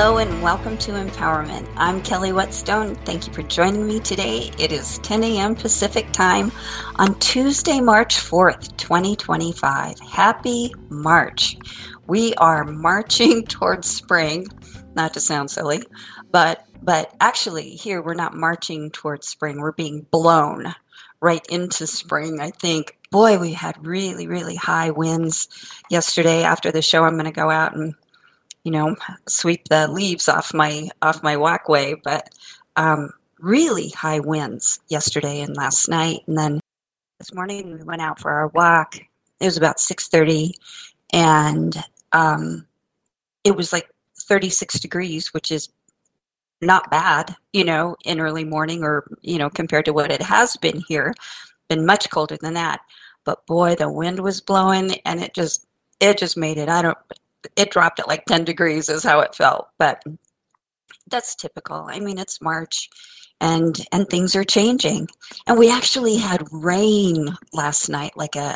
Hello and welcome to Empowerment. I'm Kelly Whetstone. Thank you for joining me today. It is 10 a.m. Pacific time on Tuesday, March 4th, 2025. Happy March. We are marching towards spring, not to sound silly, but actually here we're not marching towards spring. We're being blown right into spring, I think. Boy, we had really, really high winds yesterday. After the show, I'm going to go out and sweep the leaves off my walkway, but really high winds yesterday and last night. And then this morning we went out for our walk. It was about 6:30, and it was like 36 degrees, which is not bad, in early morning or, compared to what it has been here. Been much colder than that. But boy, the wind was blowing, and it just made it. It dropped at like 10 degrees is how it felt, but that's typical. I mean, it's March and things are changing. And we actually had rain last night, like a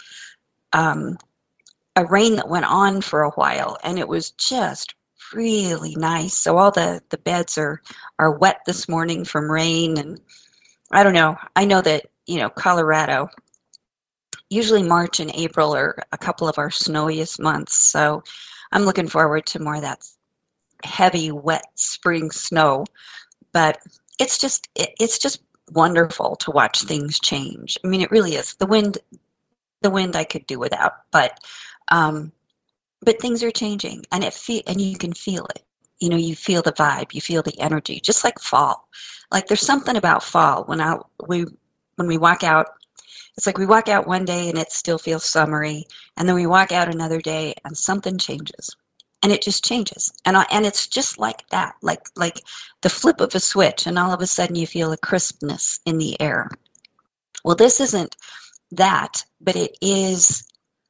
rain that went on for a while, and it was just really nice. So all the beds are wet this morning from rain, and I don't know. I know that, Colorado, usually March and April are a couple of our snowiest months, so I'm looking forward to more of that heavy, wet spring snow. But it's just wonderful to watch things change. I mean, it really is. The wind I could do without, but things are changing, and and you can feel it. You feel the vibe, you feel the energy, just like fall. Like there's something about fall when we walk out. It's like we walk out one day and it still feels summery, and then we walk out another day and something changes, and it just changes, and it's just like that, like the flip of a switch, and all of a sudden you feel a crispness in the air. Well, this isn't that, but it is.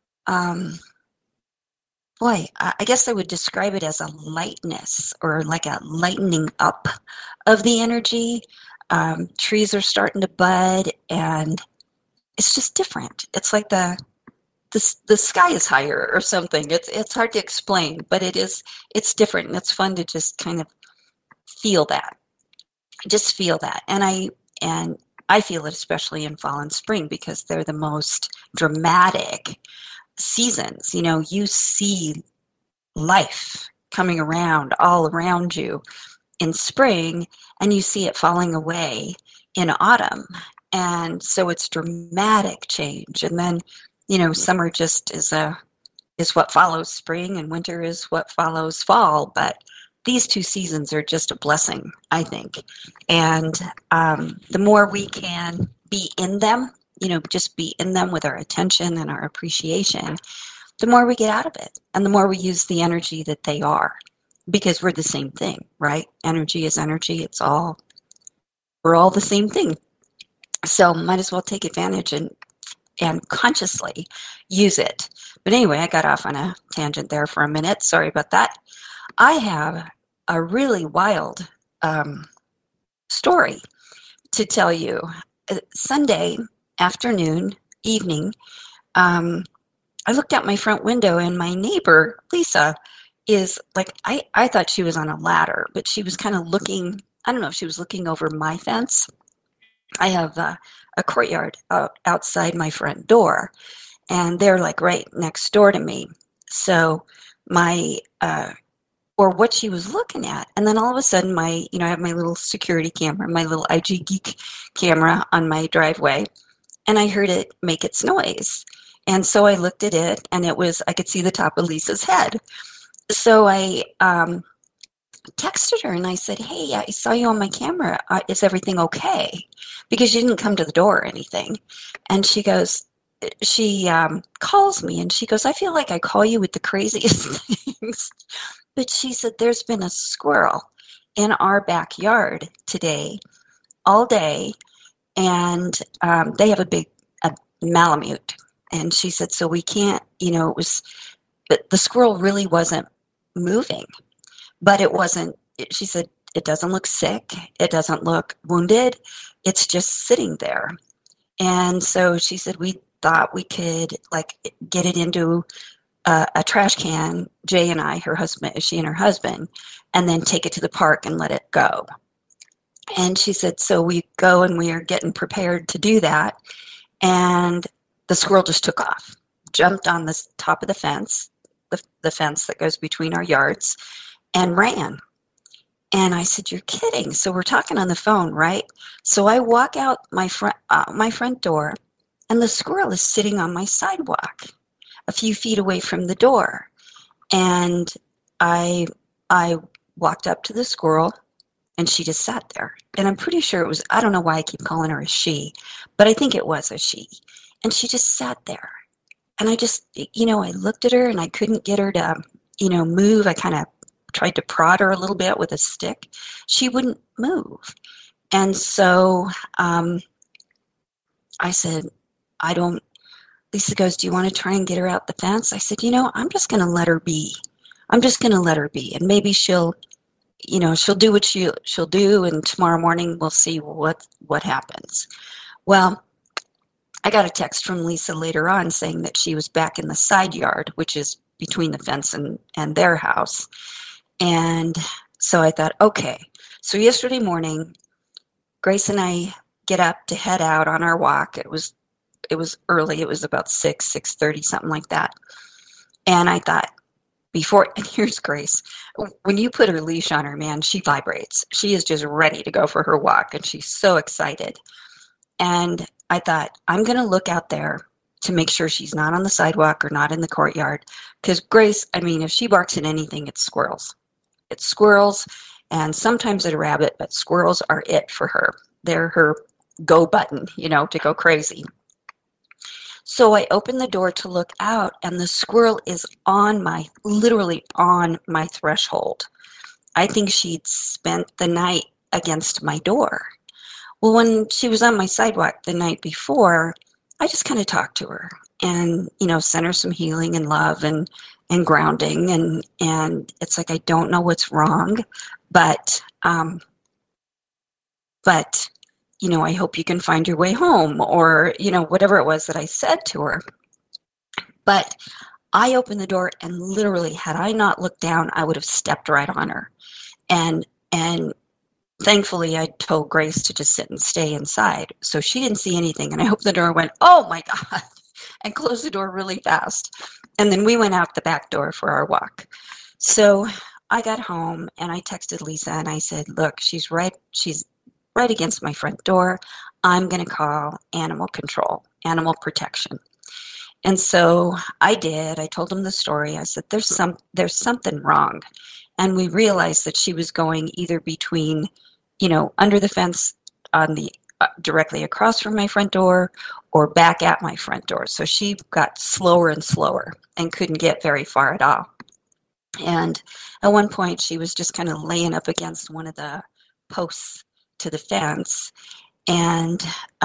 I guess I would describe it as a lightness or like a lightening up of the energy. Trees are starting to bud, and it's just different. It's like the sky is higher or something. It's hard to explain, but it's different, and it's fun to just kind of feel that. Just feel that. And I feel it especially in fall and spring because they're the most dramatic seasons. You see life coming around all around you in spring, and you see it falling away in autumn. And so it's dramatic change. And then, summer just is what follows spring, and winter is what follows fall. But these two seasons are just a blessing, I think. And the more we can be in them, just be in them with our attention and our appreciation, the more we get out of it, and the more we use the energy that they are, because we're the same thing, right? Energy is energy. We're all the same thing. So might as well take advantage and consciously use it. But anyway, I got off on a tangent there for a minute. Sorry about that. I have a really wild story to tell you. Sunday afternoon, evening, I looked out my front window, and my neighbor, Lisa, is like, I thought she was on a ladder, but she was kind of looking, I don't know if she was looking over my fence. I have a courtyard outside my front door, and they're like right next door to me. So or what she was looking at, and then all of a sudden I have my little security camera, my little IG Geek camera on my driveway, and I heard it make its noise. And so I looked at it, and I could see the top of Lisa's head. So I texted her and I said, "Hey, I saw you on my camera. Is everything okay?" Because she didn't come to the door or anything. And she calls me and she goes, "I feel like I call you with the craziest things." But she said, "There's been a squirrel in our backyard today, all day, and they have a Malamute." And she said, "So we can't, but the squirrel really wasn't moving. But it wasn't," she said, "it doesn't look sick. It doesn't look wounded. It's just sitting there." And so she said, "We thought we could like get it into a trash can, Jay and I, her husband, she and her husband, and then take it to the park and let it go. And she said, so we go and we are getting prepared to do that. And the squirrel just took off, jumped on the top of the fence, the fence that goes between our yards, and ran. And I said, you're kidding. So we're talking on the phone, right? So I walk out my front door, and the squirrel is sitting on my sidewalk a few feet away from the door. And I walked up to the squirrel, and she just sat there. And I'm pretty sure it was, I don't know why I keep calling her a she, but I think it was a she. And she just sat there. And I just, I looked at her and I couldn't get her to, move. I kind of tried to prod her a little bit with a stick. She wouldn't move. And so I said, Lisa goes, do you want to try and get her out the fence? I said, I'm just going to let her be. I'm just going to let her be. And maybe she'll do what she'll do, and tomorrow morning we'll see what happens. Well, I got a text from Lisa later on saying that she was back in the side yard, which is between the fence and their house. And so I thought, okay. So yesterday morning, Grace and I get up to head out on our walk. It was early. It was about 6:30, something like that. And I thought, and here's Grace. When you put her leash on her, man, she vibrates. She is just ready to go for her walk, and she's so excited. And I thought, I'm going to look out there to make sure she's not on the sidewalk or not in the courtyard. Because Grace, if she barks at anything, it's squirrels. It's squirrels, and sometimes a rabbit, but squirrels are it for her. They're her go button, to go crazy. So I opened the door to look out, and the squirrel is literally on my threshold. I think she'd spent the night against my door. Well, when she was on my sidewalk the night before, I just kind of talked to her and, sent her some healing and love and grounding. And it's like, I don't know what's wrong, but I hope you can find your way home, or, whatever it was that I said to her. But I opened the door, and literally, had I not looked down, I would have stepped right on her. And thankfully, I told Grace to just sit and stay inside. So she didn't see anything. And I opened the door and went, oh my God, and closed the door really fast. And then we went out the back door for our walk. So I got home and I texted Lisa and I said, look, she's right against my front door. I'm going to call animal control, animal protection. And so I did. I told them the story. I said, there's something wrong. And we realized that she was going either between, under the fence on the directly across from my front door or back at my front door. So she got slower and slower and couldn't get very far at all. And at one point, she was just kind of laying up against one of the posts to the fence, and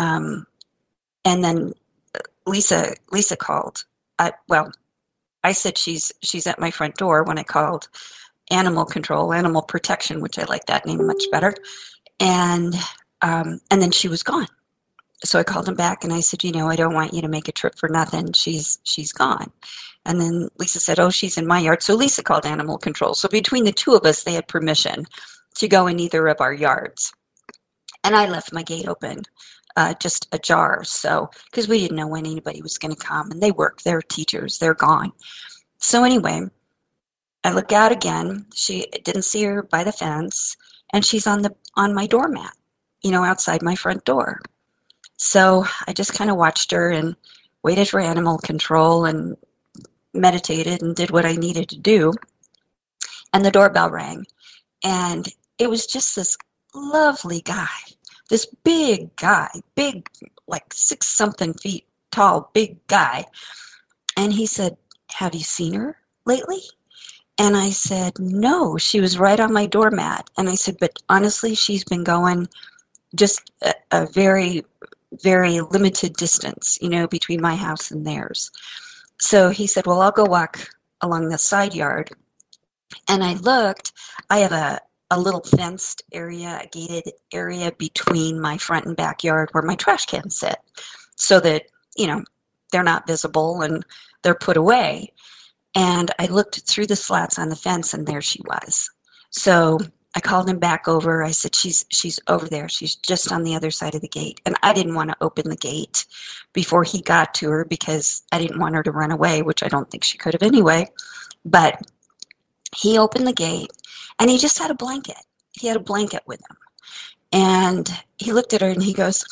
then Lisa called. I said she's at my front door when I called animal control, animal protection, which I like that name much better, and then she was gone. So I called him back and I said, I don't want you to make a trip for nothing. She's gone. And then Lisa said, oh, she's in my yard. So Lisa called animal control. So between the two of us, they had permission to go in either of our yards. And I left my gate open, just ajar. So, because we didn't know when anybody was going to come, and they work, they're teachers, they're gone. So anyway, I look out again. She didn't see her by the fence, and she's on my doormat, outside my front door. So I just kind of watched her and waited for animal control and meditated and did what I needed to do. And the doorbell rang, and it was just this lovely guy, this big guy, like 6-something feet tall, big guy. And he said, have you seen her lately? And I said, no, she was right on my doormat. And I said, but honestly, she's been going just a very, very limited distance, between my house and theirs. So he said, well, I'll go walk along the side yard. And I looked, I have a little fenced area, a gated area between my front and backyard where my trash cans sit, so that, they're not visible and they're put away. And I looked through the slats on the fence, and there she was. So I called him back over. I said, she's over there. She's just on the other side of the gate. And I didn't want to open the gate before he got to her because I didn't want her to run away, which I don't think she could have anyway. But he opened the gate, and he just had a blanket. He had a blanket with him. And he looked at her, and he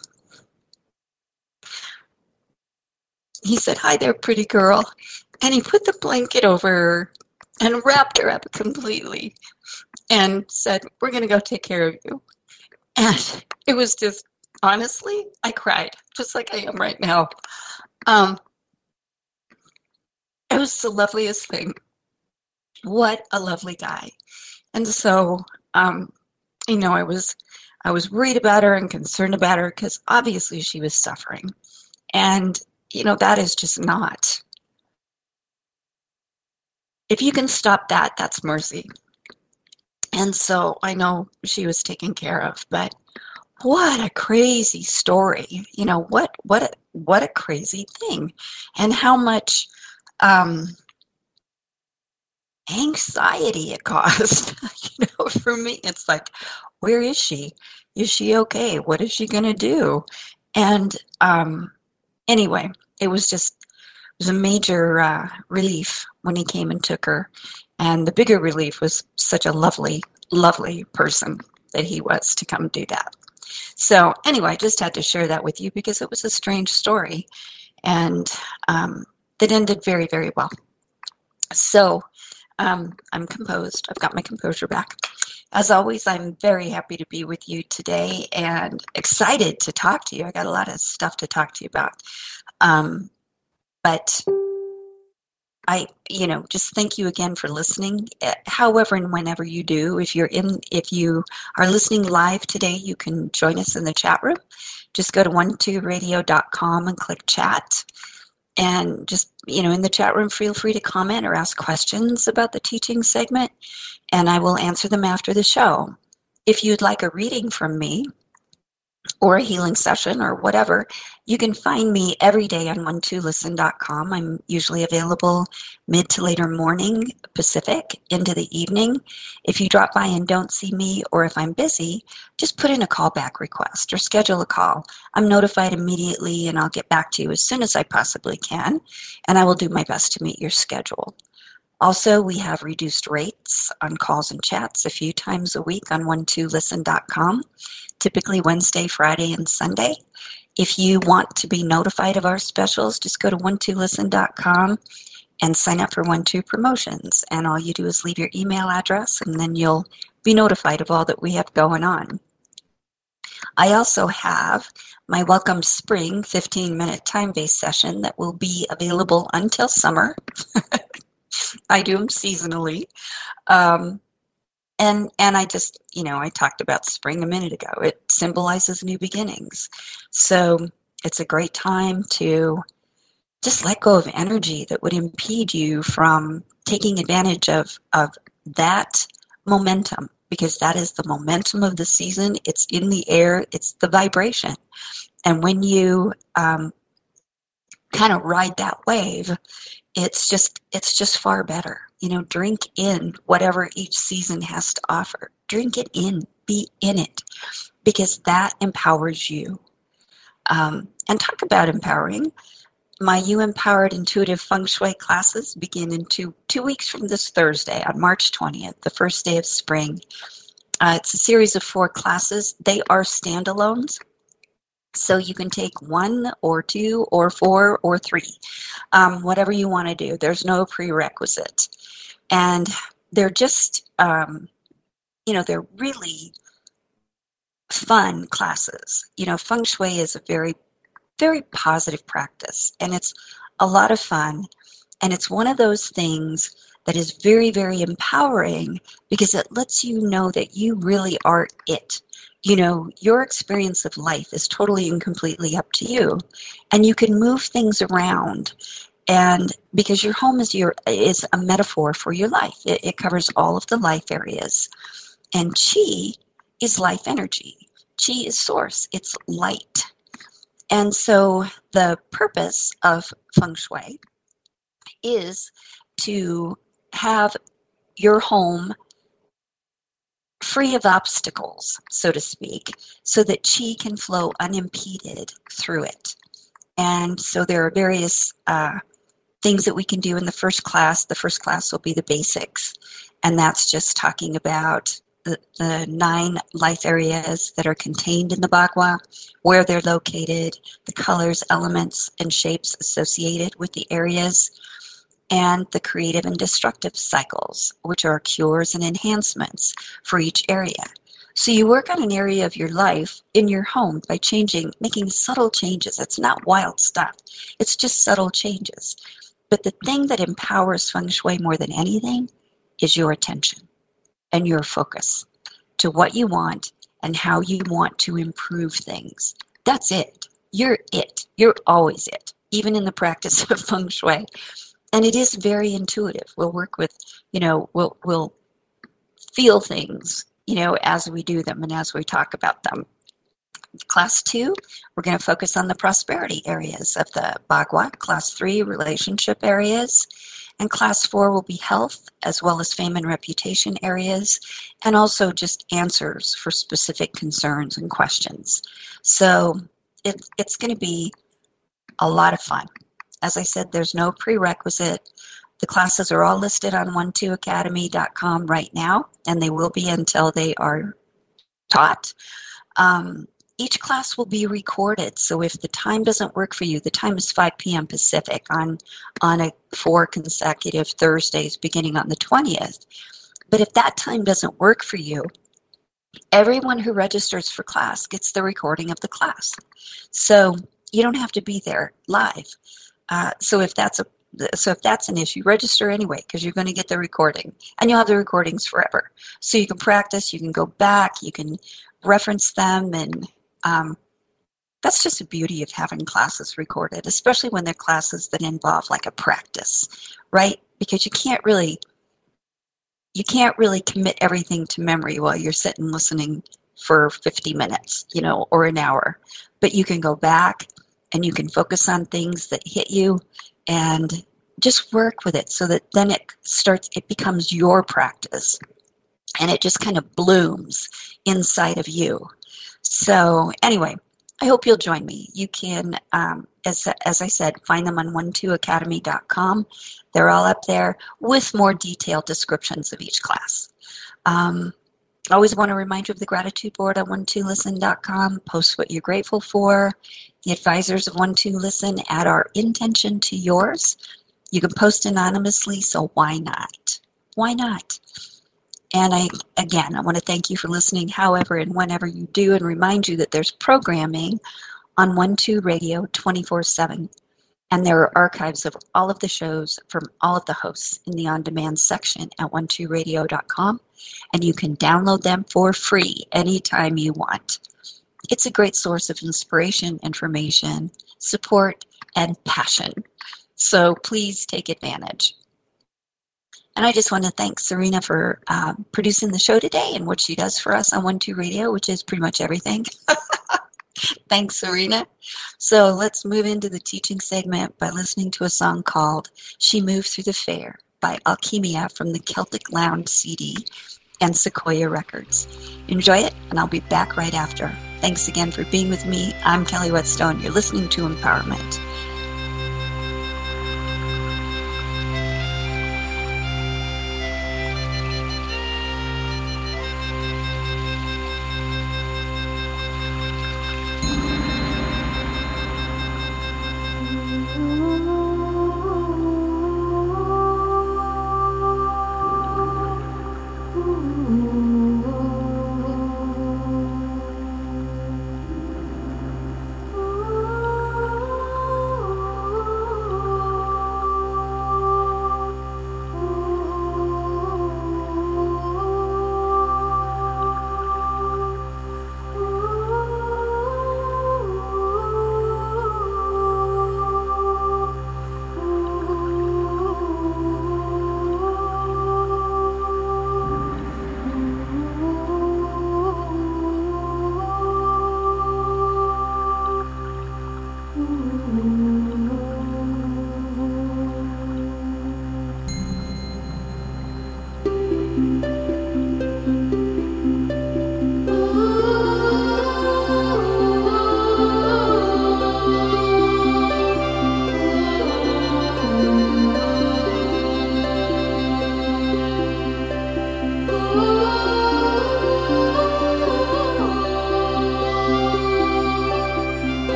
said, "Hi there, pretty girl." And he put the blanket over her and wrapped her up completely and said, "We're going to go take care of you." And it was just, honestly, I cried, just like I am right now. Um, it was the loveliest thing. What a lovely guy. And so, I was worried about her and concerned about her because obviously she was suffering. And, that is just not. If you can stop that, that's mercy. And so I know she was taken care of, but what a crazy story. What a crazy thing. And how much anxiety it caused. For me, it's like, where is she? Is she okay? What is she going to do? And anyway, it was a major relief when he came and took her. And the bigger relief was such a lovely, lovely person that he was to come do that. So anyway, I just had to share that with you because it was a strange story, and that ended very, very well. So I'm composed. I've got my composure back. As always, I'm very happy to be with you today and excited to talk to you. I got a lot of stuff to talk to you about. But I, just thank you again for listening. However and whenever you do, if you are listening live today, you can join us in the chat room. Just go to 12radio.com and click chat. And just, in the chat room, feel free to comment or ask questions about the teaching segment, and I will answer them after the show. If you'd like a reading from me, or a healing session or whatever, you can find me every day on 12listen.com. I'm usually available mid to later morning Pacific into the evening. If you drop by and don't see me, or if I'm busy, just put in a callback request or schedule a call. I'm notified immediately, and I'll get back to you as soon as I possibly can, and I will do my best to meet your schedule. Also, we have reduced rates on calls and chats a few times a week on 12listen.com, typically Wednesday, Friday, and Sunday. If you want to be notified of our specials, just go to 12listen.com and sign up for 12 Promotions. And all you do is leave your email address, and then you'll be notified of all that we have going on. I also have my Welcome Spring 15-minute time-based session that will be available until summer. I do them seasonally. And I just, I talked about spring a minute ago. It symbolizes new beginnings. So it's a great time to just let go of energy that would impede you from taking advantage of that momentum, because that is the momentum of the season. It's in the air. It's the vibration. And when you kind of ride that wave, it's just far better. Drink in whatever each season has to offer. Drink it in, be in it, because that empowers you. And talk about empowering. My You Empowered Intuitive Feng Shui classes begin in two weeks from this Thursday on March 20th, the first day of spring. It's a series of 4 classes. They are standalones. So you can take 1 or 2 or 4 or 3, whatever you want to do. There's no prerequisite. And they're just, they're really fun classes. Feng Shui is a very, very positive practice, and it's a lot of fun. And it's one of those things that is very, very empowering because it lets you know that you really are it. Your experience of life is totally and completely up to you, and you can move things around. And because your home is a metaphor for your life, it covers all of the life areas. And Qi is life energy. Qi is source. It's light. And so the purpose of Feng Shui is to have your home free of obstacles, so to speak, so that chi can flow unimpeded through it. And so there are various things that we can do in the first class. The first class will be the basics, and that's just talking about the 9 life areas that are contained in the Bagua, where they're located, the colors, elements, and shapes associated with the areas, and the creative and destructive cycles, which are cures and enhancements for each area. So you work on an area of your life in your home by making subtle changes. It's not wild stuff. It's just subtle changes. But the thing that empowers feng shui more than anything is your attention and your focus to what you want and how you want to improve things. That's it. You're it. You're always it, even in the practice of feng shui. And it is very intuitive. We'll work with, we'll feel things, as we do them and as we talk about them. Class 2, we're going to focus on the prosperity areas of the Bagua. Class 3, relationship areas. And Class 4 will be health, as well as fame and reputation areas, and also just answers for specific concerns and questions. So it's going to be a lot of fun. As I said, there's no prerequisite. The classes are all listed on 12academy.com right now, and they will be until they are taught. Each class will be recorded, so if the time doesn't work for you, the time is 5 p.m. Pacific on 4 consecutive Thursdays beginning on the 20th. But if that time doesn't work for you, everyone who registers for class gets the recording of the class. So you don't have to be there live. So if that's an issue, register anyway, because you're going to get the recording, and you'll have the recordings forever. So you can practice, you can go back, you can reference them, and that's just the beauty of having classes recorded, especially when they're classes that involve like a practice, right? Because you can't really commit everything to memory while you're sitting listening for 50 minutes, or an hour. But you can go back and you can focus on things that hit you and just work with it so that then it becomes your practice and it just kind of blooms inside of you. So anyway, I hope you'll join me. You can, as I said, find them on 12academy.com. They're all up there with more detailed descriptions of each class. I always want to remind you of the gratitude board on 12listen.com. Post what you're grateful for. The advisors of 12listen add our intention to yours. You can post anonymously, so why not? Why not? And I want to thank you for listening however and whenever you do, and remind you that there's programming on 12 Radio 24/7. And there are archives of all of the shows from all of the hosts in the on-demand section at 12radio.com, and you can download them for free anytime you want. It's a great source of inspiration, information, support, and passion. So please take advantage. And I just want to thank Serena for producing the show today and what she does for us on 12 Radio, which is pretty much everything. Thanks, Serena. So let's move into the teaching segment by listening to a song called She Moved Through the Fair by Alchemia from the Celtic Lounge CD and Sequoia Records. Enjoy it, and I'll be back right after. Thanks again for being with me. I'm Kelly Whetstone. You're listening to Empowerment.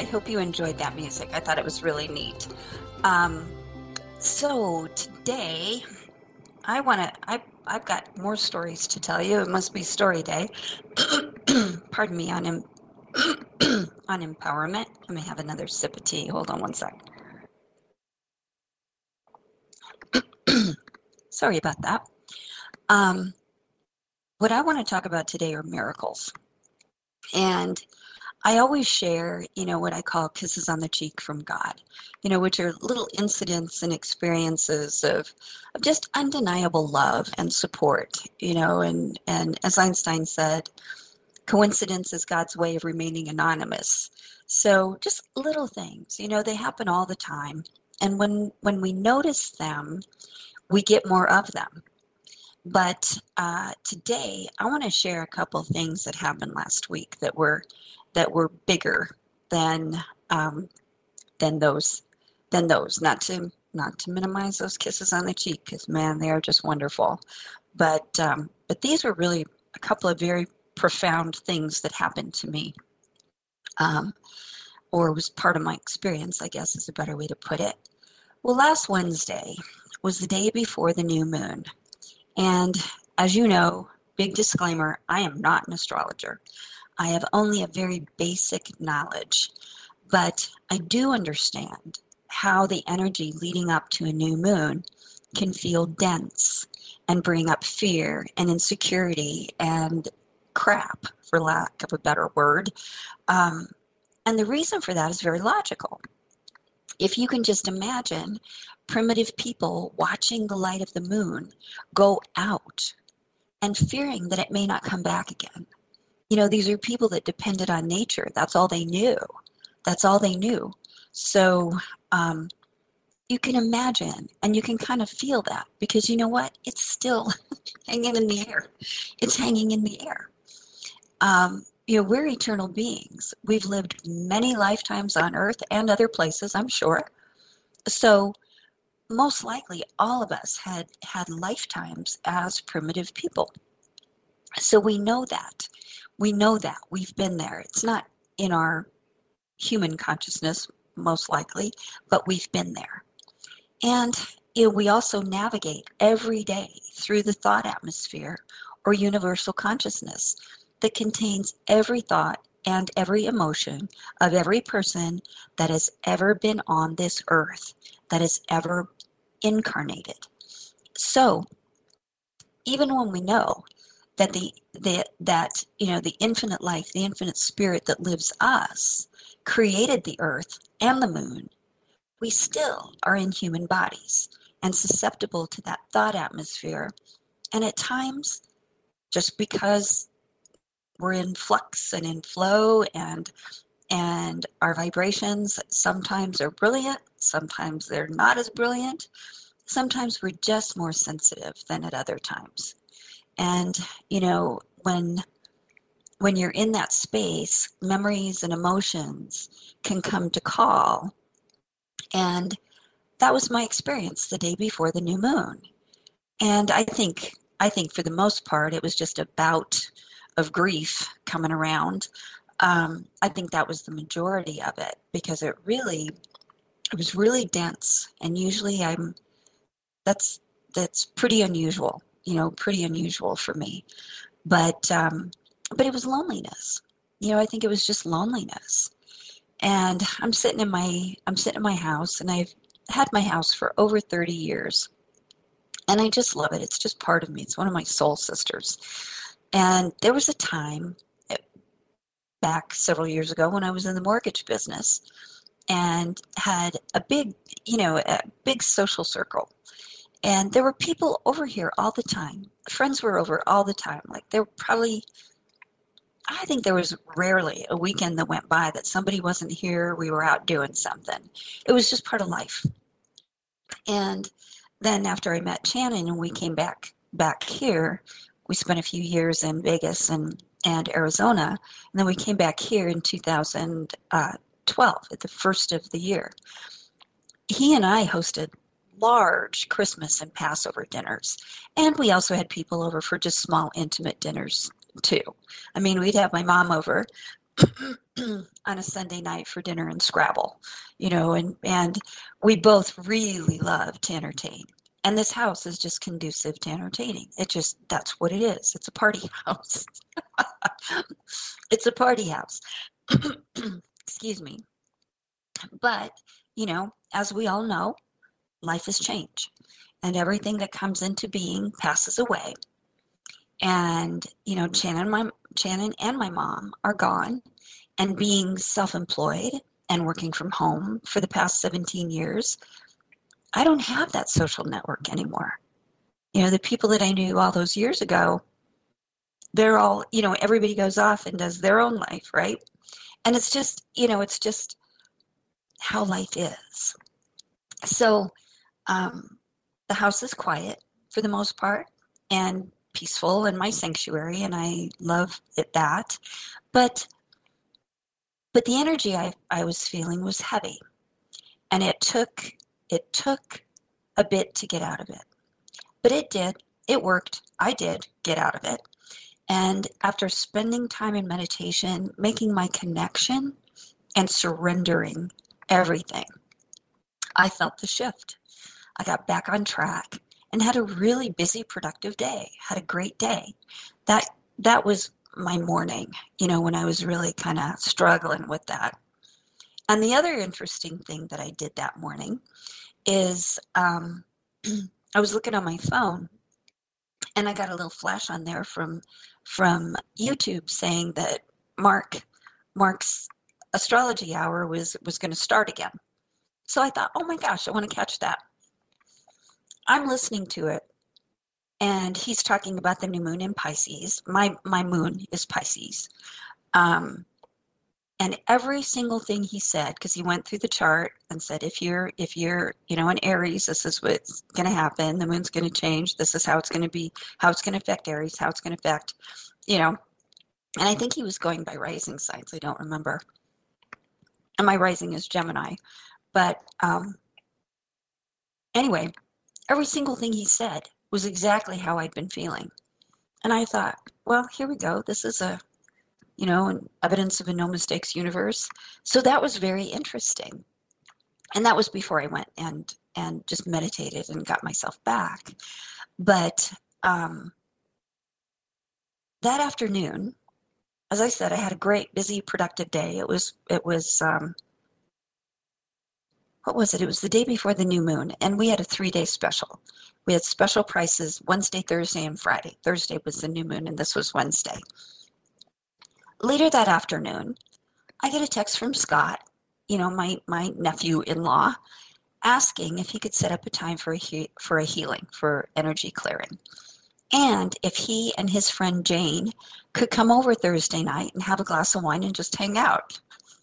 hope you enjoyed that music. I thought it was really neat. Um, so today I've got more stories to tell you. It must be story day. Pardon me on empowerment. Let me have another sip of tea. Hold on one sec. Sorry about that. Um, what I want to talk about today are miracles. And I always share, what I call kisses on the cheek from God, which are little incidents and experiences of just undeniable love and support, and as Einstein said, coincidence is God's way of remaining anonymous. So just little things, they happen all the time. And when we notice them, we get more of them. But today, I want to share a couple things that happened last week that were bigger than um, than those than those. Not to minimize those kisses on the cheek, because man, they are just wonderful. But these were really a couple of very profound things that happened to me, um, or was part of my experience, I guess is a better way to put it. Well, last Wednesday was the day before the new moon. And as you know, big disclaimer, I am not an astrologer. I have only a very basic knowledge, but I do understand how the energy leading up to a new moon can feel dense and bring up fear and insecurity and crap, for lack of a better word. Um, and the reason for that is very logical. If you can just imagine primitive people watching the light of the moon go out and fearing that it may not come back again. These are people that depended on nature. That's all they knew. That's all they knew. So um, you can imagine and you can kind of feel that, because you know what? It's still hanging in the air. It's hanging in the air. We're eternal beings. We've lived many lifetimes on Earth and other places, I'm sure. So most likely all of us had lifetimes as primitive people. So we know that. We know that. We've been there. It's not in our human consciousness, most likely, but we've been there. And we also navigate every day through the thought atmosphere or universal consciousness that contains every thought and every emotion of every person that has ever been on this earth, that has ever incarnated. So even when we know that the infinite life, the infinite spirit that lives us, created the earth and the moon, we still are in human bodies and susceptible to that thought atmosphere. And at times, just because we're in flux and in flow, and our vibrations sometimes are brilliant, sometimes they're not as brilliant, sometimes we're just more sensitive than at other times. And when you're in that space, memories and emotions can come to call. And that was my experience the day before the new moon. And I think for the most part, it was just a bout of grief coming around. I think that was the majority of it, because it was really dense. And usually that's pretty unusual, pretty unusual for me. But it was loneliness. I think it was just loneliness. And I'm sitting in my house, and I've had my house for over 30 years. And I just love it. It's just part of me. It's one of my soul sisters. And there was a time back several years ago when I was in the mortgage business and had a big social circle. And there were people over here all the time. Friends were over all the time. Like there were probably, I think there was rarely a weekend that went by that somebody wasn't here. We were out doing something. It was just part of life. And then after I met Shannon and we came back here, we spent a few years in Vegas and Arizona, and then we came back here in 2012 at the first of the year. He and I hosted large Christmas and Passover dinners, and we also had people over for just small intimate dinners too. I mean, we'd have my mom over on a Sunday night for dinner and Scrabble, and we both really love to entertain. And this house is just conducive to entertaining. That's what it is. It's a party house. It's a party house. Excuse me. But, as we all know, life is change, and everything that comes into being passes away. And, Shannon and my mom are gone, and being self-employed and working from home for the past 17 years, I don't have that social network anymore. The people that I knew all those years ago, they're all, everybody goes off and does their own life, right? And it's just how life is. So the house is quiet for the most part and peaceful and my sanctuary, and I love it that. But the energy I was feeling was heavy, and it took a bit to get out of it. But it did. It worked. I did get out of it. And after spending time in meditation, making my connection and surrendering everything, I felt the shift. I got back on track and had a really busy, productive day. Had a great day. That was my morning, when I was really kind of struggling with that. And the other interesting thing that I did that morning is I was looking on my phone, and I got a little flash on there from YouTube saying that Mark's astrology hour was going to start again. So I thought, oh my gosh, I want to catch that. I'm listening to it, and he's talking about the new moon in Pisces. My moon is Pisces. And every single thing he said, because he went through the chart and said, if you're in Aries, this is what's going to happen. The moon's going to change. This is how it's going to be, how it's going to affect Aries, how it's going to affect, and I think he was going by rising signs. I don't remember. And my rising is Gemini. But anyway, every single thing he said was exactly how I'd been feeling. And I thought, well, here we go. This is an evidence of a no mistakes universe. So that was very interesting. And that was before I went and just meditated and got myself back. But that afternoon, as I said, I had a great, busy, productive day. It was what was it? It was the day before the new moon, and we had a 3-day special. We had special prices Wednesday, Thursday, and Friday. Thursday was the new moon, and this was Wednesday. Later that afternoon, I get a text from Scott, my nephew-in-law, asking if he could set up a time for a healing, for energy clearing. And if he and his friend Jane could come over Thursday night and have a glass of wine and just hang out.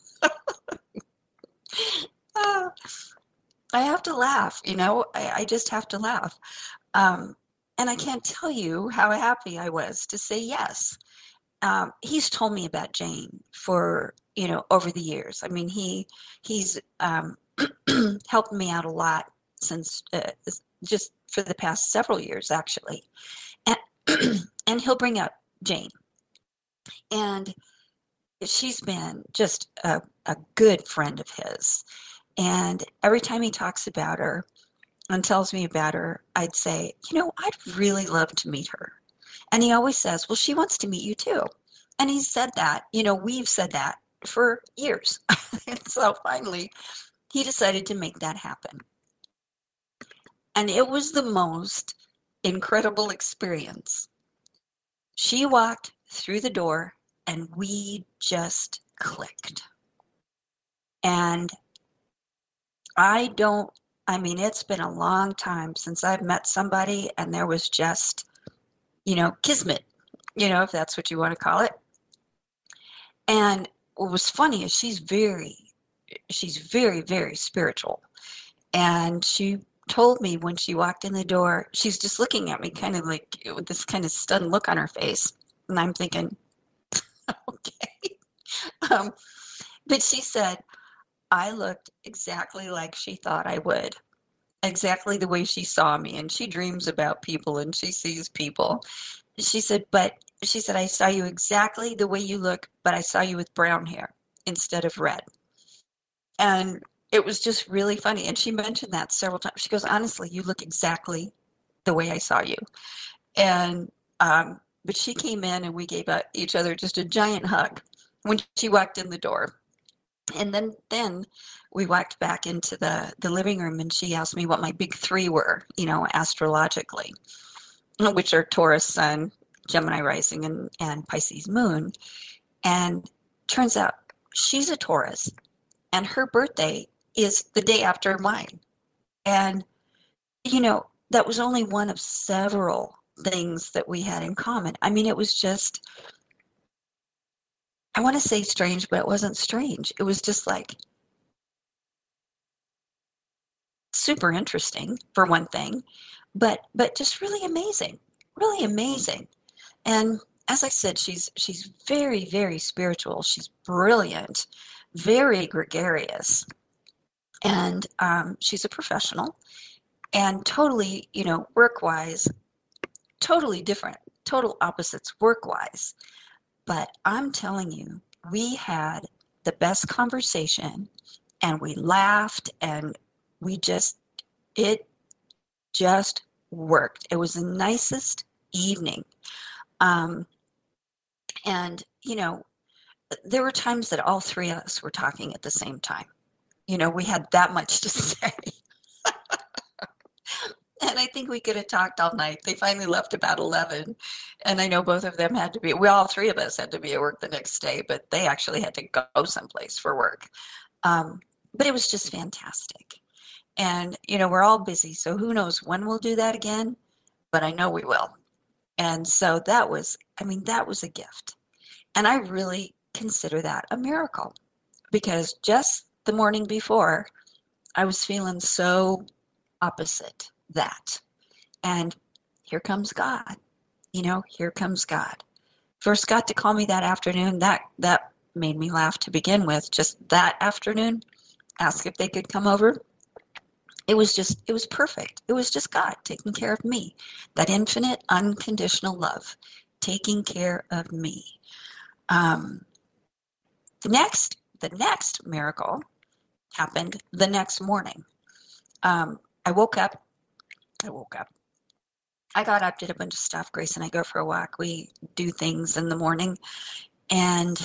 I have to laugh, I just have to laugh. And I can't tell you how happy I was to say yes. He's told me about Jane for, over the years. I mean, he's helped me out a lot since just for the past several years, actually. And, and he'll bring up Jane. And she's been just a good friend of his. And every time he talks about her and tells me about her, I'd say, I'd really love to meet her. And he always says, well, she wants to meet you too. And he said that, we've said that for years. And so finally, he decided to make that happen. And it was the most incredible experience. She walked through the door and we just clicked. And it's been a long time since I've met somebody and there was just, kismet, if that's what you want to call it. And what was funny is she's very, very spiritual. And she told me when she walked in the door, she's just looking at me kind of like with this kind of stunned look on her face. And I'm thinking, okay. But she said, I looked exactly like she thought I would, exactly the way she saw me. And she dreams about people and she sees people. She said, but She said, I saw you exactly the way you look, but I saw you with brown hair instead of red. And it was just really funny. And she mentioned that several times. She goes, honestly, you look exactly the way I saw you. And but she came in and we gave each other just a giant hug when she walked in the door. And then we walked back into the living room and she asked me what my big three were, astrologically, which are Taurus Sun, Gemini Rising, and Pisces Moon. And turns out she's a Taurus and her birthday is the day after mine. And, that was only one of several things that we had in common. I mean, it was just, I want to say strange, but it wasn't strange. It was just like super interesting for one thing, but just really amazing, really amazing. And as I said, she's very, very spiritual. She's brilliant, very gregarious, and she's a professional and totally, work-wise, totally different, total opposites work-wise. But I'm telling you, we had the best conversation and we laughed and we just, it just worked. It was the nicest evening. Um, and, there were times that all three of us were talking at the same time. We had that much to say. And I think we could have talked all night. They finally left about 11. And I know both of them had to be, we all three of us had to be at work the next day, but they actually had to go someplace for work. Um, but it was just fantastic. And, we're all busy, so who knows when we'll do that again, but I know we will. And so that was a gift. And I really consider that a miracle because just the morning before, I was feeling so opposite that. And here comes God. Here comes God. First got to call me that afternoon. That made me laugh to begin with. Just that afternoon, ask if they could come over. It was perfect. It was just God taking care of me. That infinite, unconditional love, taking care of me. Um, the next miracle happened the next morning. Um, I woke up. I woke up. I got up, did a bunch of stuff. Grace and I go for a walk. We do things in the morning. And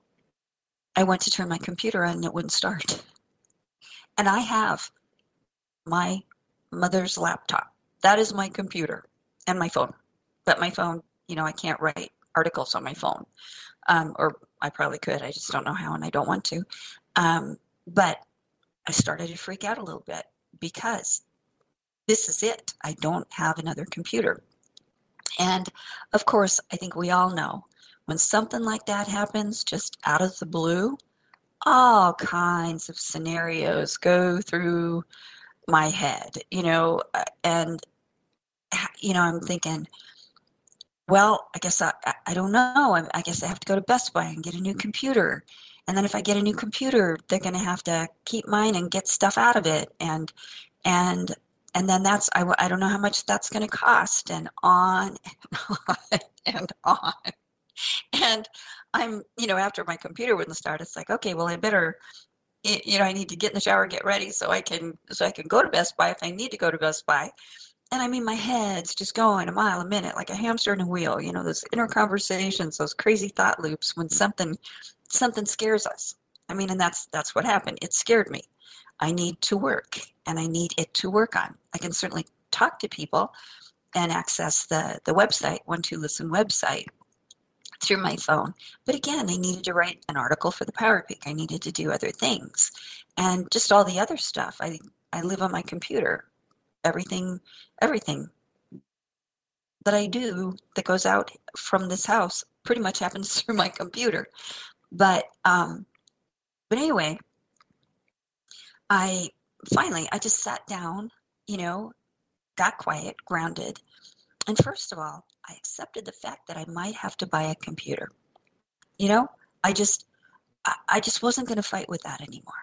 I went to turn my computer on and it wouldn't start. And I have my mother's laptop. That is my computer and my phone. But my phone, I can't write articles on my phone. Or I probably could. I just don't know how and I don't want to. But I started to freak out a little bit because this is it. I don't have another computer. And of course, I think we all know when something like that happens just out of the blue, all kinds of scenarios go through my head, and, I'm thinking, well, I guess I don't know. I guess I have to go to Best Buy and get a new computer. And then if I get a new computer, they're going to have to keep mine and get stuff out of it. And and then I don't know how much that's going to cost and on and on and on. And I'm, after my computer wouldn't start, it's like, okay, well, I better, I need to get in the shower, get ready so I can go to Best Buy if I need to go to Best Buy. And I mean, my head's just going a mile a minute, like a hamster in a wheel, those inner conversations, those crazy thought loops when something scares us. I mean, and that's what happened. It scared me. I need to work and I need it to work on. I can certainly talk to people and access the website, One Two Listen website through my phone. But again, I needed to write an article for the Power Peak. I needed to do other things. And just all the other stuff. I live on my computer. Everything that I do that goes out from this house pretty much happens through my computer. But anyway, I I just sat down, got quiet, grounded, and first of all, I accepted the fact that I might have to buy a computer. You know, I just I just wasn't going to fight with that anymore.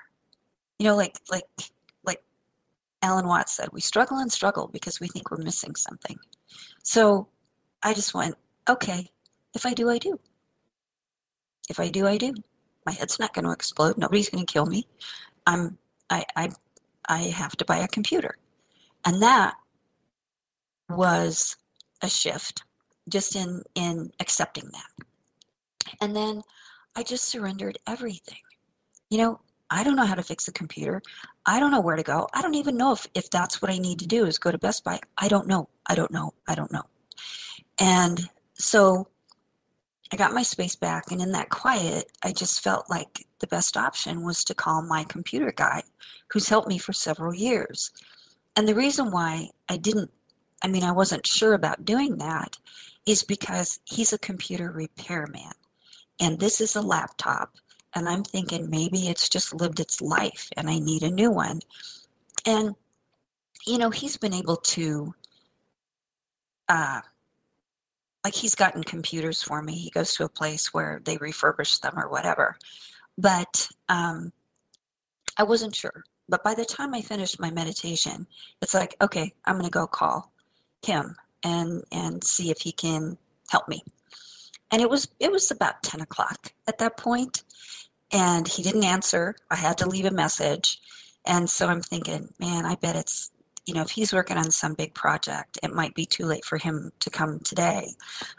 Like Alan Watts said, we struggle and struggle because we think we're missing something. So I just went, okay. If I do, I do. If I do, I do. My head's not going to explode. Nobody's going to kill me. I'm I, I I have to buy a computer. And that was a shift just in accepting that. And then I just surrendered everything. You know, I don't know how to fix a computer. I don't know where to go. I don't even know if that's what I need to do is go to Best Buy. I don't know. I don't know. I don't know. And so I got my space back, and in that quiet, I just felt like the best option was to call my computer guy, who's helped me for several years. And the reason why I wasn't sure about doing that is because he's a computer repairman, and this is a laptop, and I'm thinking maybe it's just lived its life and I need a new one. And, he's been able to, uh, like, he's gotten computers for me. He goes to a place where they refurbish them or whatever. But I wasn't sure. But by the time I finished my meditation, it's like, okay, I'm going to go call him and see if he can help me. And it was about 10 o'clock at that point, and he didn't answer. I had to leave a message. And so I'm thinking, man, I bet it's, if he's working on some big project, it might be too late for him to come today.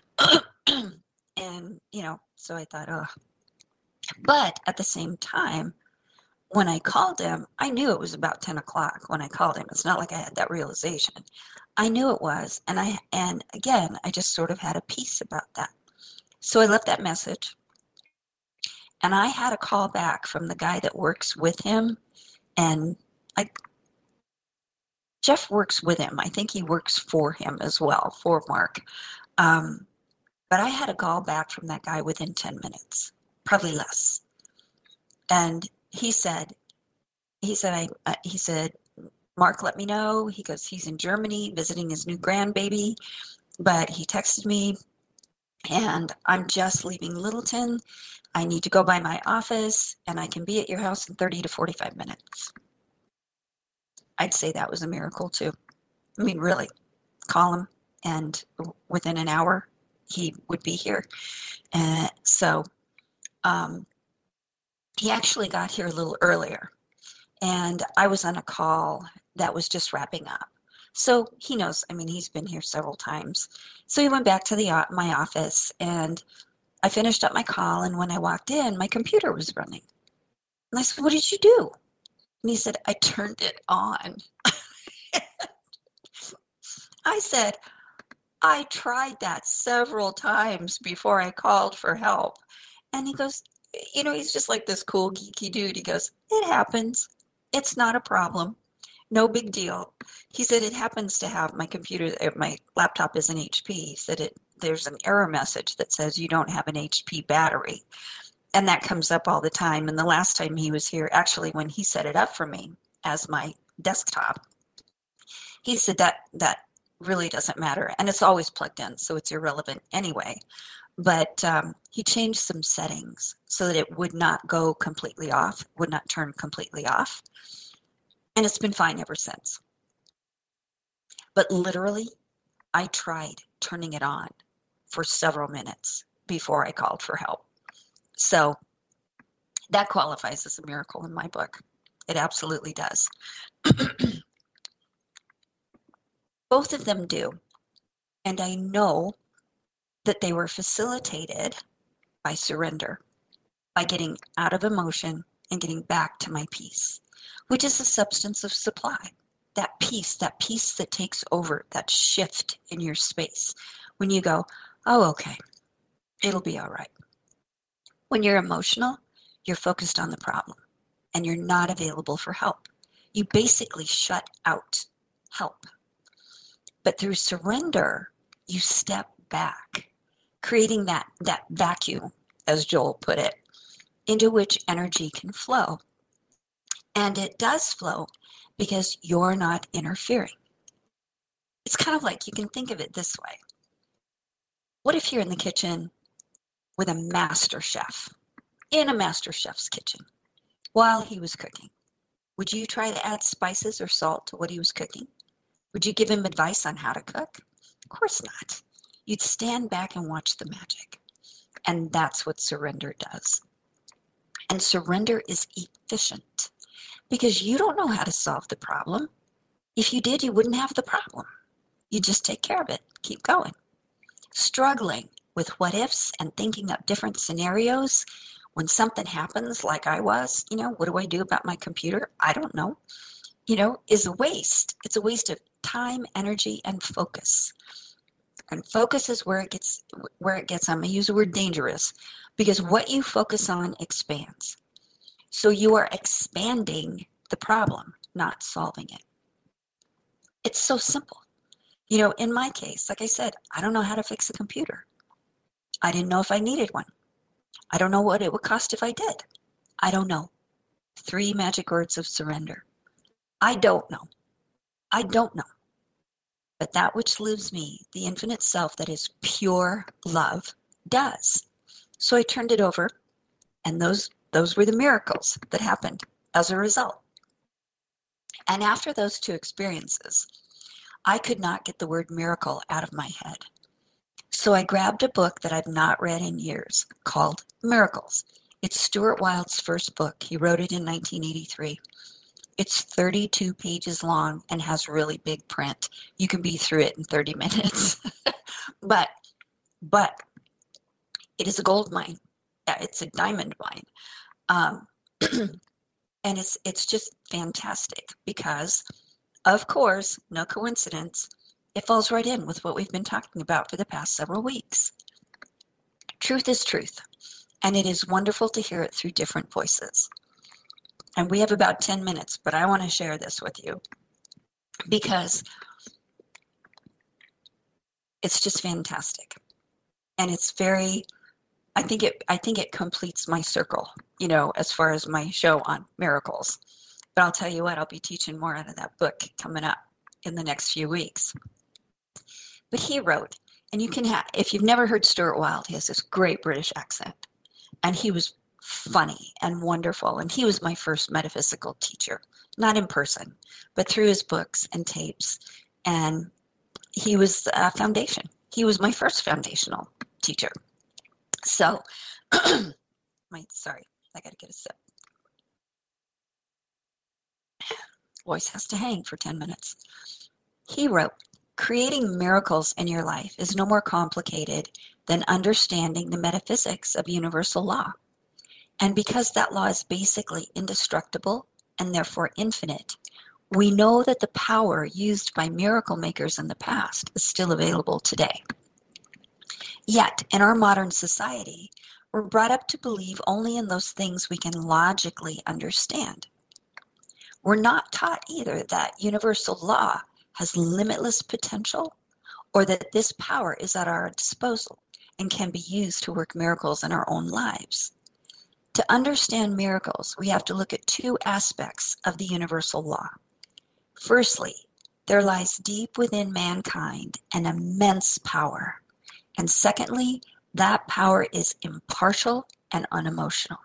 And, so I thought, oh. But at the same time, when I called him, I knew it was about 10 o'clock when I called him. It's not like I had that realization. I knew it was. And again, I just sort of had a peace about that. So I left that message, and I had a call back from the guy that works with him. And Jeff works with him. I think he works for him as well, for Mark. But I had a call back from that guy within 10 minutes, probably less. And he said, Mark let me know. He goes, he's in Germany visiting his new grandbaby, but he texted me, and I'm just leaving Littleton. I need to go by my office, and I can be at your house in 30 to 45 minutes. I'd say that was a miracle too. I mean, really, call him, and within an hour, he would be here. So he actually got here a little earlier, and I was on a call that was just wrapping up. So he knows, he's been here several times. So he went back to my office, and I finished up my call, and when I walked in, my computer was running. And I said, what did you do? And he said, I turned it on. I said, I tried that several times before I called for help. And he goes, he's just like this cool, geeky dude. He goes, it happens. It's not a problem. No big deal. He said, it happens to have my laptop is an HP. He said, there's an error message that says you don't have an HP battery. And that comes up all the time. And the last time he was here, actually, when he set it up for me as my desktop, he said that really doesn't matter. And it's always plugged in, so it's irrelevant anyway. But he changed some settings so that it would not go completely off, would not turn completely off. And it's been fine ever since. But literally, I tried turning it on for several minutes before I called for help. So that qualifies as a miracle in my book. It absolutely does. Both of them do. And I know that they were facilitated by surrender, by getting out of emotion and getting back to my peace, which is the substance of supply. That peace that takes over, that shift in your space. When you go, oh, okay, it'll be all right. When you're emotional, you're focused on the problem and you're not available for help. You basically shut out help. But through surrender, you step back, creating that vacuum, as Joel put it, into which energy can flow. And it does flow because you're not interfering. It's kind of like, you can think of it this way. What if you're in the kitchen with a master chef, in a master chef's kitchen, while he was cooking? Would you try to add spices or salt to what he was cooking? Would you give him advice on how to cook? Of course not. You'd stand back and watch the magic. And that's what surrender does. And surrender is efficient because you don't know how to solve the problem. If you did, you wouldn't have the problem. You just take care of it, keep going. Struggling with what ifs and thinking up different scenarios when something happens, like I was, what do I do about my computer? I don't know, is a waste. It's a waste of time, energy, and focus. And focus is where it gets, I'm going to use the word dangerous, because what you focus on expands. So you are expanding the problem, not solving it. It's so simple. In my case, like I said, I don't know how to fix a computer. I didn't know if I needed one. I don't know what it would cost if I did. I don't know. 3 magic words of surrender. I don't know. I don't know. But that which lives me, the infinite self that is pure love, does. So I turned it over, and those were the miracles that happened as a result. And after those 2 experiences, I could not get the word miracle out of my head. So I grabbed a book that I've not read in years called Miracles. It's Stuart Wilde's first book. He wrote it in 1983. It's 32 pages long and has really big print. You can be through it in 30 minutes. but it is a gold mine. It's a diamond mine. And it's just fantastic because, of course, no coincidence, it falls right in with what we've been talking about for the past several weeks. Truth is truth, and it is wonderful to hear it through different voices. And we have about 10 minutes, but I want to share this with you because it's just fantastic. And it's very, I think it completes my circle, as far as my show on miracles. But I'll tell you what, I'll be teaching more out of that book coming up in the next few weeks. But he wrote, and you can have, if you've never heard Stuart Wilde, he has this great British accent. And he was funny and wonderful. And he was my first metaphysical teacher, not in person, but through his books and tapes. And he was a foundation. He was my first foundational teacher. So, sorry, I got to get a sip. Voice has to hang for 10 minutes. He wrote, creating miracles in your life is no more complicated than understanding the metaphysics of universal law. And because that law is basically indestructible and therefore infinite, we know that the power used by miracle makers in the past is still available today. Yet, in our modern society, we're brought up to believe only in those things we can logically understand. We're not taught either that universal law has limitless potential, or that this power is at our disposal and can be used to work miracles in our own lives. To understand miracles, we have to look at 2 aspects of the universal law. Firstly, there lies deep within mankind an immense power. And secondly, that power is impartial and unemotional.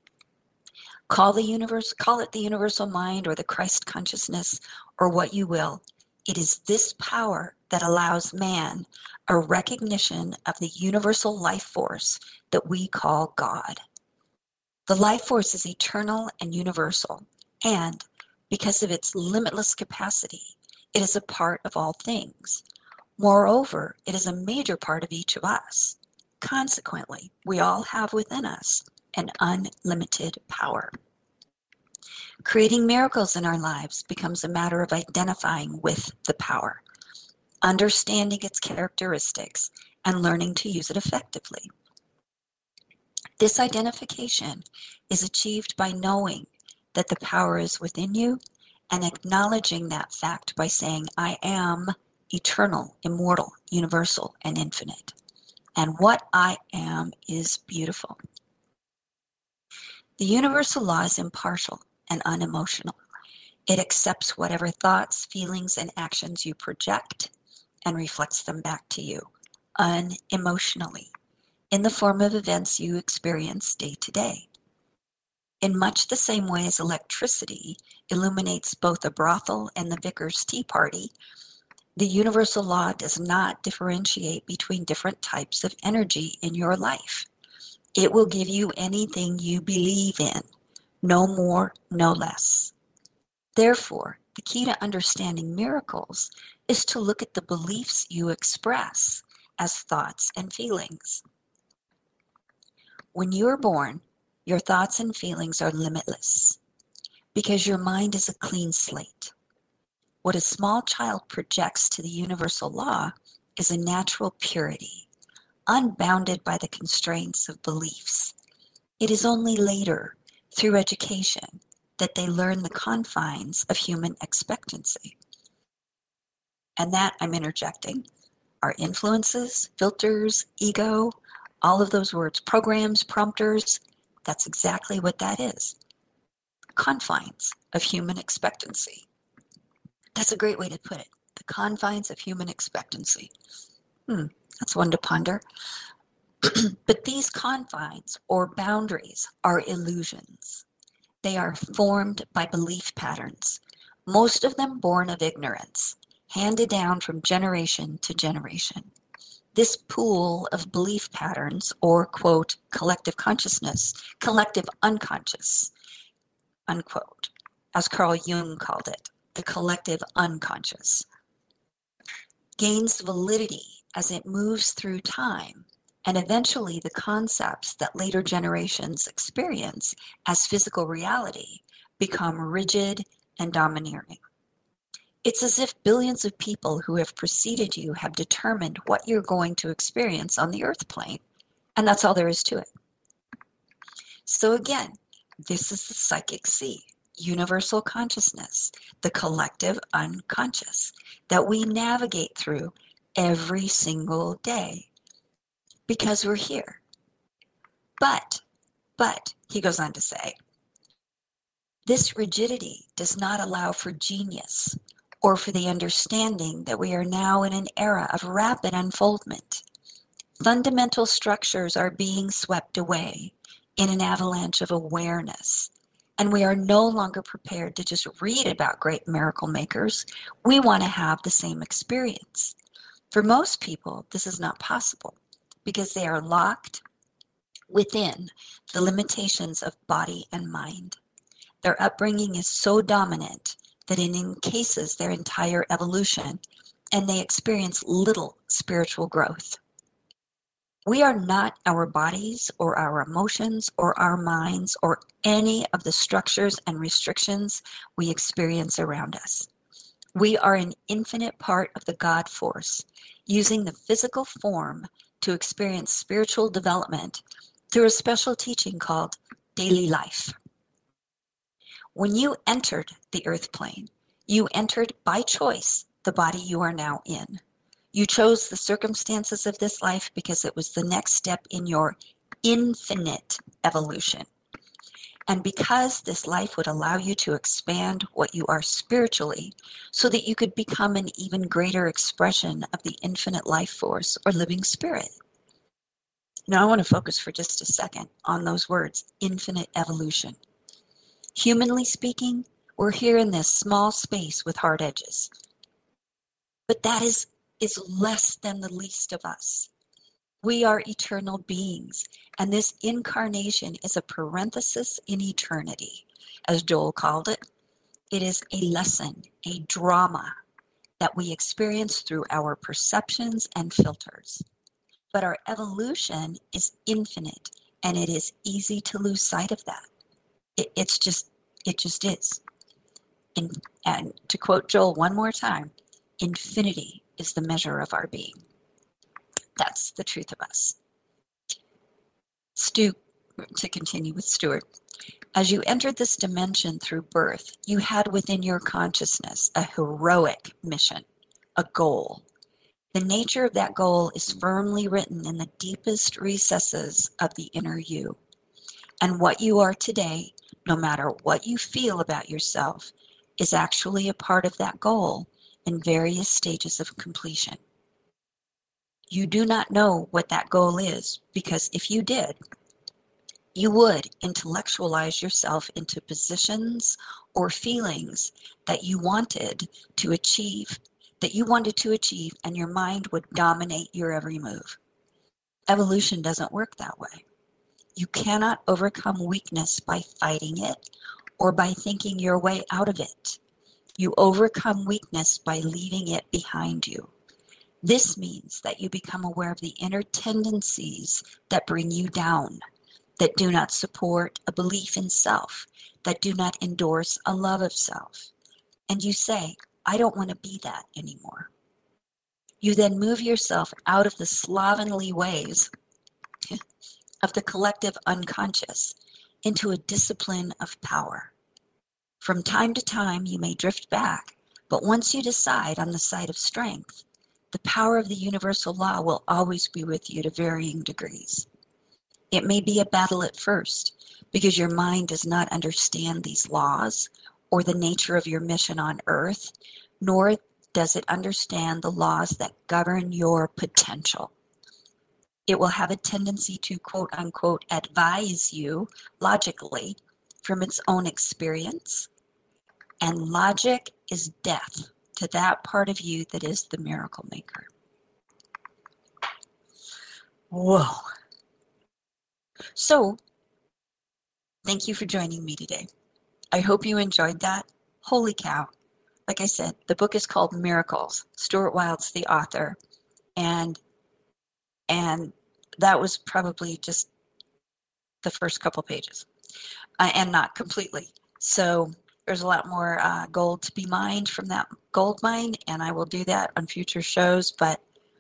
Call it the universal mind or the Christ consciousness or what you will. It is this power that allows man a recognition of the universal life force that we call God. The life force is eternal and universal, and because of its limitless capacity, it is a part of all things. Moreover, it is a major part of each of us. Consequently, we all have within us an unlimited power. Creating miracles in our lives becomes a matter of identifying with the power, understanding its characteristics, and learning to use it effectively. This identification is achieved by knowing that the power is within you and acknowledging that fact by saying, I am eternal, immortal, universal, and infinite. And what I am is beautiful. The universal law is impartial and unemotional. It accepts whatever thoughts, feelings, and actions you project and reflects them back to you unemotionally in the form of events you experience day to day. In much the same way as electricity illuminates both a brothel and the vicar's tea party, the universal law does not differentiate between different types of energy in your life. It will give you anything you believe in, no more, no less. Therefore, the key to understanding miracles is to look at the beliefs you express as thoughts and feelings. When you are born, your thoughts and feelings are limitless because your mind is a clean slate. What a small child projects to the universal law is a natural purity, unbounded by the constraints of beliefs. It is only later, through education, that they learn the confines of human expectancy. And that, I'm interjecting, are influences, filters, ego, all of those words, programs, prompters. That's exactly what that is. Confines of human expectancy. That's a great way to put it. The confines of human expectancy. That's one to ponder. But these confines or boundaries are illusions. They are formed by belief patterns, most of them born of ignorance, handed down from generation to generation. This pool of belief patterns, or, quote, collective consciousness, collective unconscious, unquote, as Carl Jung called it, the collective unconscious, gains validity as it moves through time, and eventually the concepts that later generations experience as physical reality become rigid and domineering. It's as if billions of people who have preceded you have determined what you're going to experience on the earth plane, and that's all there is to it. So again, this is the psychic sea, universal consciousness, the collective unconscious that we navigate through every single day because we're here. But, he goes on to say, this rigidity does not allow for genius or for the understanding that we are now in an era of rapid unfoldment. Fundamental structures are being swept away in an avalanche of awareness, and we are no longer prepared to just read about great miracle makers. We want to have the same experience. For most people, this is not possible because they are locked within the limitations of body and mind. Their upbringing is so dominant that it encases their entire evolution, and they experience little spiritual growth. We are not our bodies or our emotions or our minds or any of the structures and restrictions we experience around us. We are an infinite part of the God force, using the physical form to experience spiritual development through a special teaching called daily life. When you entered the earth plane, you entered by choice the body you are now in. You chose the circumstances of this life because it was the next step in your infinite evolution. And because this life would allow you to expand what you are spiritually so that you could become an even greater expression of the infinite life force or living spirit. Now I want to focus for just a second on those words, infinite evolution. Humanly speaking, we're here in this small space with hard edges. But that is less than the least of us. We are eternal beings, and this incarnation is a parenthesis in eternity. As Joel called it, it is a lesson, a drama that we experience through our perceptions and filters. But our evolution is infinite, and it is easy to lose sight of that. It just is. And to quote Joel one more time, infinity is the measure of our being. That's the truth of us. To continue with Stuart, as you entered this dimension through birth, you had within your consciousness a heroic mission, a goal. The nature of that goal is firmly written in the deepest recesses of the inner you. And what you are today, no matter what you feel about yourself, is actually a part of that goal in various stages of completion. You do not know what that goal is because if you did, you would intellectualize yourself into positions or feelings that you wanted to achieve, and your mind would dominate your every move. Evolution doesn't work that way. You cannot overcome weakness by fighting it or by thinking your way out of it. You overcome weakness by leaving it behind you. This means that you become aware of the inner tendencies that bring you down, that do not support a belief in self, that do not endorse a love of self. And you say, I don't want to be that anymore. You then move yourself out of the slovenly ways of the collective unconscious into a discipline of power. From time to time, you may drift back, but once you decide on the side of strength, the power of the universal law will always be with you to varying degrees. It may be a battle at first, because your mind does not understand these laws or the nature of your mission on earth, nor does it understand the laws that govern your potential. It will have a tendency to, quote unquote, advise you logically from its own experience. And logic is death to that part of you that is the miracle maker. Whoa. So, thank you for joining me today. I hope you enjoyed that. Holy cow. Like I said, the book is called Miracles. Stuart Wilde's the author. And that was probably just the first couple pages, and not completely. So there's a lot more gold to be mined from that gold mine, and I will do that on future shows, but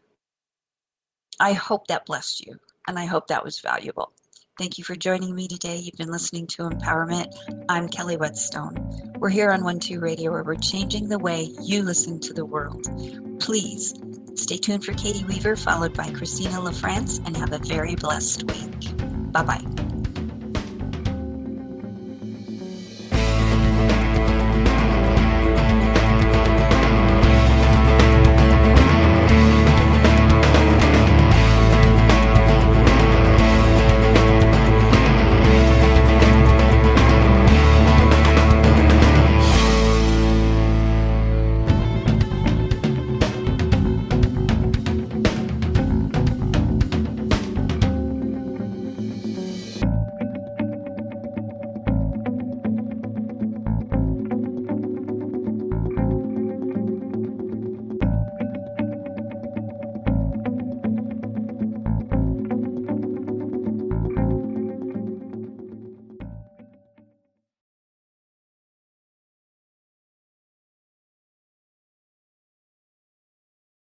I hope that blessed you, and I hope that was valuable. Thank you for joining me today. You've been listening to Empowerment. I'm Kelly Whetstone. We're here on 1-2 Radio, where we're changing the way you listen to the world. Please stay tuned for Katie Weaver, followed by Christina LaFrance, and have a very blessed week. Bye-bye.